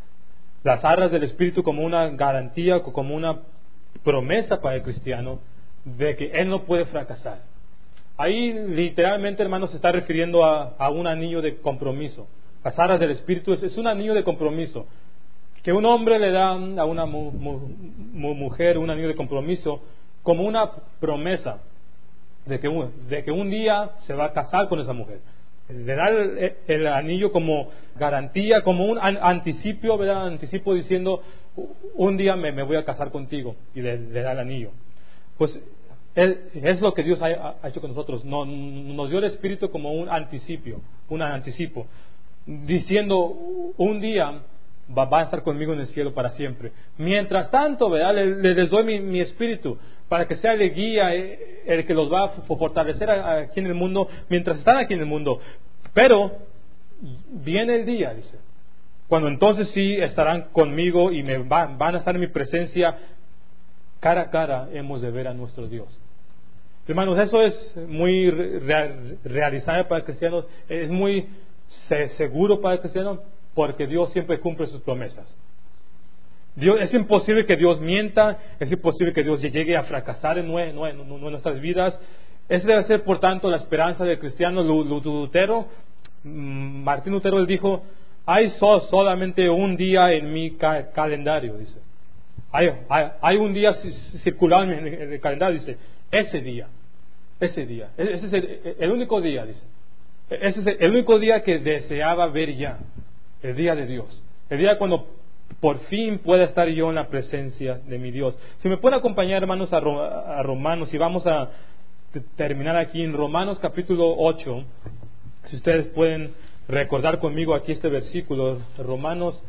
las arras del Espíritu como una garantía, como una promesa para el cristiano de que Él no puede fracasar. Ahí literalmente, hermanos, se está refiriendo a, a un anillo de compromiso. Las arras del Espíritu es, es un anillo de compromiso que un hombre le da a una mu, mu, mu, mujer, un anillo de compromiso, como una promesa de que, de que un día se va a casar con esa mujer. Le da el, el anillo como garantía, como un anticipo, ¿verdad? Anticipo diciendo, un día me, me voy a casar contigo, y le, le da el anillo. Pues es, es lo que Dios ha, ha hecho con nosotros. Nos, nos dio el Espíritu como un anticipo, un anticipo, diciendo, un día va, va a estar conmigo en el cielo para siempre. Mientras tanto, ¿verdad? Le, les doy mi, mi Espíritu para que sea el guía, el que los va a fortalecer aquí en el mundo mientras están aquí en el mundo. Pero viene el día, dice, cuando entonces sí estarán conmigo y me van, van a estar en mi presencia, cara a cara hemos de ver a nuestro Dios. Es Hermanos, eso es muy re- realizable para el cristiano, es muy se- seguro para el cristiano, porque Dios siempre cumple sus promesas. Dios, es imposible que Dios mienta, es imposible que Dios llegue a fracasar en, nue- nue- en nuestras vidas. Esa debe ser, por tanto, la esperanza del cristiano. Lu- Lu- Lutero, mm, Martín Lutero, él dijo: hay so- solamente un día en mi ca- calendario, dice. Hay, hay, hay un día ci- circular en el, en el calendario, dice, ese día, ese día, e- ese es el, el único día, dice. E- Ese es el, el único día que deseaba ver ya, el día de Dios, el día cuando por fin pueda estar yo en la presencia de mi Dios. Si me pueden acompañar, hermanos, a, Ro- a Romanos, y vamos a t- terminar aquí en Romanos capítulo ocho, si ustedes pueden recordar conmigo aquí este versículo, Romanos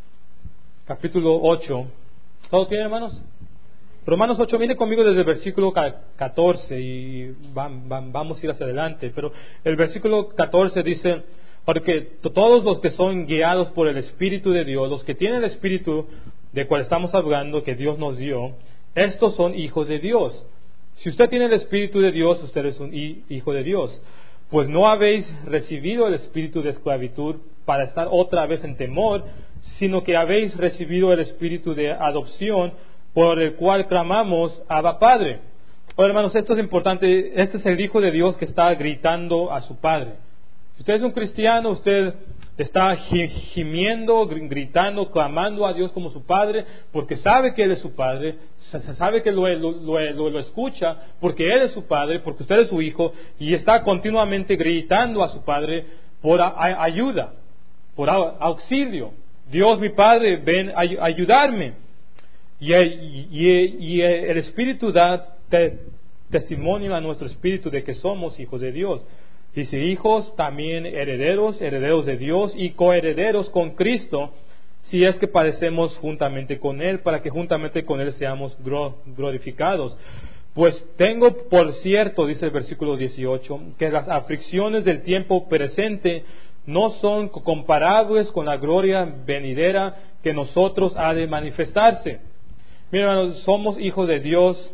capítulo ocho. ¿Todo tiene, hermanos? Romanos ocho, viene conmigo desde el versículo catorce y va- va- vamos a ir hacia adelante. Pero el versículo catorce dice: porque todos los que son guiados por el Espíritu de Dios, los que tienen el Espíritu de cual estamos hablando, que Dios nos dio, estos son hijos de Dios. Si usted tiene el Espíritu de Dios, usted es un hi- hijo de Dios. Pues no habéis recibido el espíritu de esclavitud para estar otra vez en temor, sino que habéis recibido el espíritu de adopción, por el cual clamamos: Abba, Padre. Ahora, hermanos, esto es importante. Este es el Hijo de Dios que está gritando a su Padre. Si usted es un cristiano, usted está gi- gimiendo, gr- gritando, clamando a Dios como su Padre, porque sabe que Él es su Padre, sa- sa- sabe que lo, lo, lo- lo- lo escucha, porque Él es su Padre, porque usted es su Hijo, y está continuamente gritando a su Padre por a- a- ayuda, por au- auxilio. Dios, mi Padre, ven a ay- ayudarme. Y, y- y- y el Espíritu da te- testimonio a nuestro espíritu de que somos hijos de Dios. Dice: hijos, también herederos, herederos de Dios y coherederos con Cristo, si es que padecemos juntamente con Él, para que juntamente con Él seamos gro- glorificados. Pues tengo por cierto, dice el versículo dieciocho, que las aflicciones del tiempo presente no son comparables con la gloria venidera que nosotros ha de manifestarse. Miren, hermanos, somos hijos de Dios.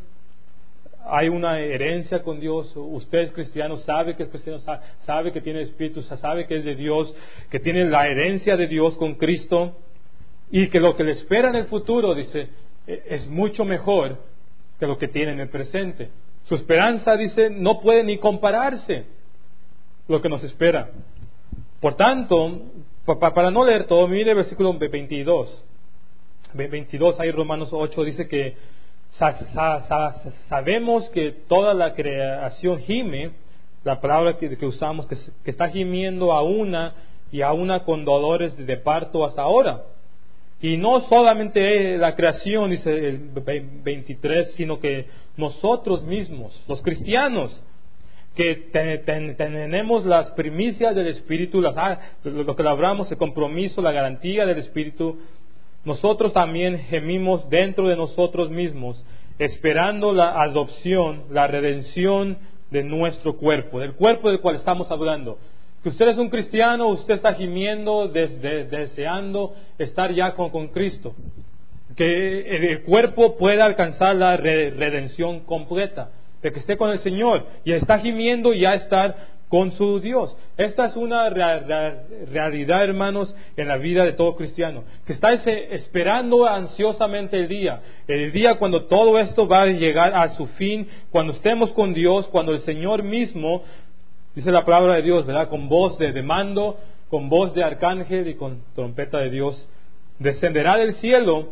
Hay una herencia con Dios. Usted es cristiano, sabe que es cristiano, sa- sabe que tiene Espíritu, sa- sabe que es de Dios, que tiene la herencia de Dios con Cristo, y que lo que le espera en el futuro, dice, e- es mucho mejor que lo que tiene en el presente. Su esperanza, dice, no puede ni compararse lo que nos espera. Por tanto, pa- pa- para no leer todo, mire el versículo veintidós. Ve- veintidós, ahí Romanos ocho dice que Sa- sa- sa- sabemos que toda la creación gime, la palabra que, que usamos, que, que está gimiendo a una y a una con dolores de parto hasta ahora. Y no solamente la creación, dice el veintitrés, sino que nosotros mismos, los cristianos, que te- te- tenemos las primicias del Espíritu, las, ah, lo que hablamos, el compromiso, la garantía del Espíritu, nosotros también gemimos dentro de nosotros mismos, esperando la adopción, la redención de nuestro cuerpo, del cuerpo del cual estamos hablando. Que usted es un cristiano, usted está gimiendo, desde, deseando estar ya con, con Cristo. Que el, el cuerpo pueda alcanzar la re- redención completa, de que esté con el Señor y está gimiendo ya estar con su Dios. Esta es una rea- rea- realidad, hermanos, en la vida de todo cristiano, que está ese- esperando ansiosamente el día, el día cuando todo esto va a llegar a su fin, cuando estemos con Dios, cuando el Señor mismo, dice la palabra de Dios, ¿verdad?, con voz de, de mando, con voz de arcángel y con trompeta de Dios, descenderá del cielo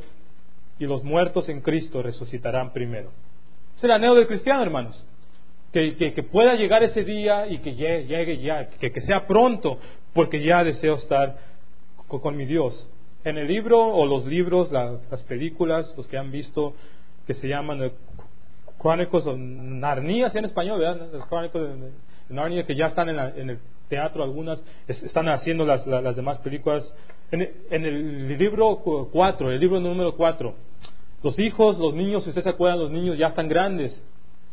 y los muertos en Cristo resucitarán primero. Es el anhelo del cristiano, hermanos. Que, que, que pueda llegar ese día y que llegue, llegue ya, que, que sea pronto, porque ya deseo estar con, con mi Dios. En el libro o los libros, la- las películas, los que han visto, que se llaman eh, Chronicles of Narnia, ¿sí en español, ¿verdad? Los Chronicles de de Narnia, que ya están en, la- en el teatro, algunas es- están haciendo las, las, las demás películas. En, en el libro cuatro, el libro número cuatro, los hijos, los niños, si ustedes se acuerdan, los niños ya están grandes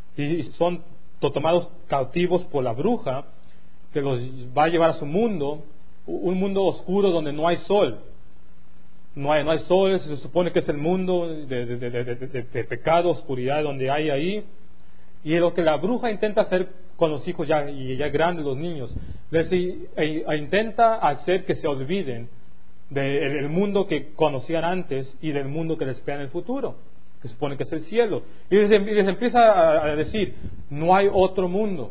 y son to- tomados cautivos por la bruja, que los va a llevar a su mundo, un mundo oscuro donde no hay sol. No hay, no hay sol, se supone que es el mundo de, de, de, de, de- de pecado, oscuridad, donde hay ahí. Y lo que la bruja intenta hacer con los hijos ya, y ya grandes, los niños, les, e, e, intenta hacer que se olviden del del mundo que conocían antes y del mundo que les espera en el futuro, que se supone que es el cielo. Y les, y les empieza a, a decir, no hay otro mundo.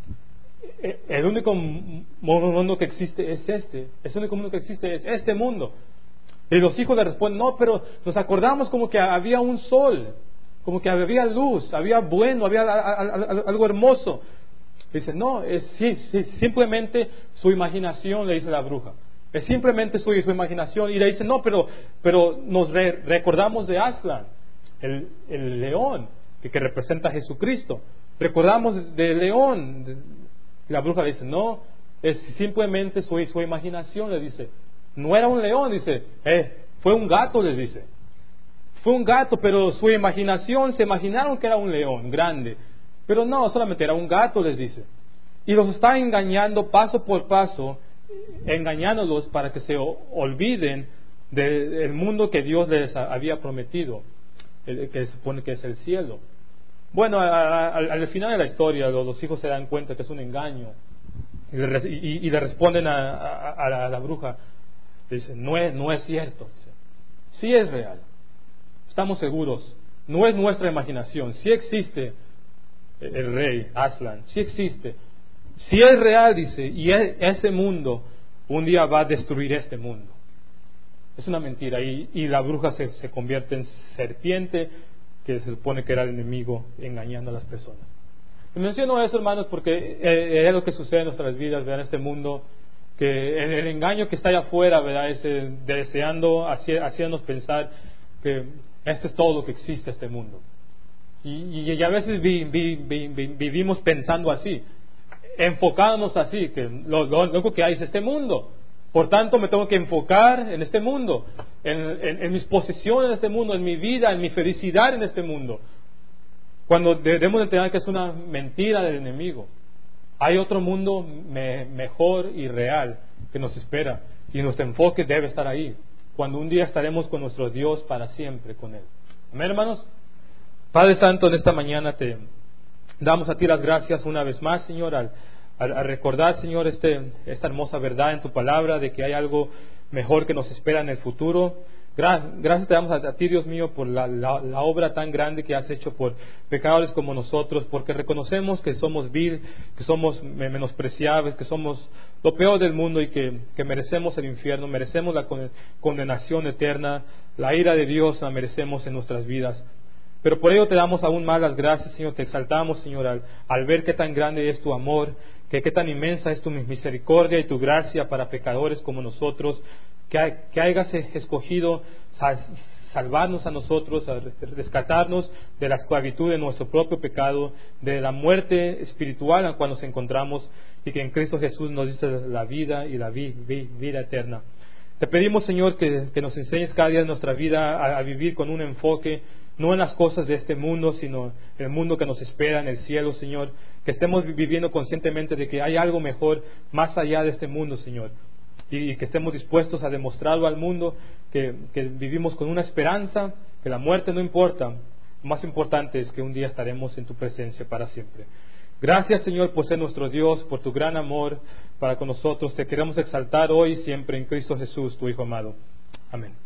El único mundo que existe es este. El único mundo que existe es este mundo. Y los hijos le responden, no, pero nos acordamos como que había un sol, como que había luz, había bueno, había algo hermoso. Dice, no, es sí, sí, simplemente su imaginación, le dice la bruja. Es simplemente su, su imaginación. Y le dice, no, pero, pero nos re, recordamos de Aslan, el, el león que, que representa a Jesucristo. Recordamos del león. Y la bruja le dice, no, es simplemente su, su imaginación, le dice. No era un león, dice, eh, fue un gato, les dice. Fue un gato, pero su imaginación se imaginaron que era un león grande. Pero no, solamente era un gato, les dice. Y los está engañando paso por paso, engañándolos para que se olviden del mundo que Dios les había prometido, el que se supone que es el cielo. Bueno, al, al final de la historia los, los hijos se dan cuenta que es un engaño y le, y, y le responden a, a, a, la, a la bruja. Dicen, no es, no es cierto. Dice, sí es real. Estamos seguros. No es nuestra imaginación. Sí existe el rey Aslan. Sí existe. Sí es real, dice. Y ese mundo un día va a destruir este mundo. Es una mentira. Y, y la bruja se, se convierte en serpiente, que se supone que era el enemigo, engañando a las personas. Y menciono eso, hermanos, porque es lo que sucede en nuestras vidas, ¿verdad? En este mundo, que el, el engaño que está allá afuera, ¿verdad? Es eh, deseando, haciéndonos pensar que este es todo lo que existe este mundo. Y, y a veces vi, vi, vi, vi, vivimos pensando así, enfocándonos así, que lo, lo único que hay es este mundo. Por tanto, me tengo que enfocar en este mundo, en, en, en mis posesiones en este mundo, en mi vida, en mi felicidad en este mundo. Cuando debemos entender que es una mentira del enemigo. Hay otro mundo me, mejor y real que nos espera, y nuestro enfoque debe estar ahí, cuando un día estaremos con nuestro Dios para siempre con Él. Amén, hermanos. Padre Santo, en esta mañana te damos a ti las gracias una vez más, Señor, al, al, al recordar, Señor, este, esta hermosa verdad en tu palabra de que hay algo mejor que nos espera en el futuro. Gracias te damos a, a ti, Dios mío, por la, la, la obra tan grande que has hecho por pecadores como nosotros, porque reconocemos que somos vil, que somos menospreciables, que somos lo peor del mundo y que, que merecemos el infierno, merecemos la condenación eterna, la ira de Dios la merecemos en nuestras vidas. Pero por ello te damos aún más las gracias, Señor, te exaltamos, Señor, al, al ver qué tan grande es tu amor, que qué tan inmensa es tu misericordia y tu gracia para pecadores como nosotros, que, que hayas escogido sal, salvarnos a nosotros, a rescatarnos de la esclavitud de nuestro propio pecado, de la muerte espiritual en la cual nos encontramos, y que en Cristo Jesús nos dice la vida y la vi, vi, vida eterna. Te pedimos, Señor, que, que nos enseñes cada día de nuestra vida a, a vivir con un enfoque, no en las cosas de este mundo, sino en el mundo que nos espera en el cielo, Señor. Que estemos viviendo conscientemente de que hay algo mejor más allá de este mundo, Señor. Y, y que estemos dispuestos a demostrarlo al mundo, que, que vivimos con una esperanza, que la muerte no importa. Lo más importante es que un día estaremos en tu presencia para siempre. Gracias, Señor, por ser nuestro Dios, por tu gran amor para con nosotros. Te queremos exaltar hoy y siempre en Cristo Jesús, tu Hijo amado. Amén.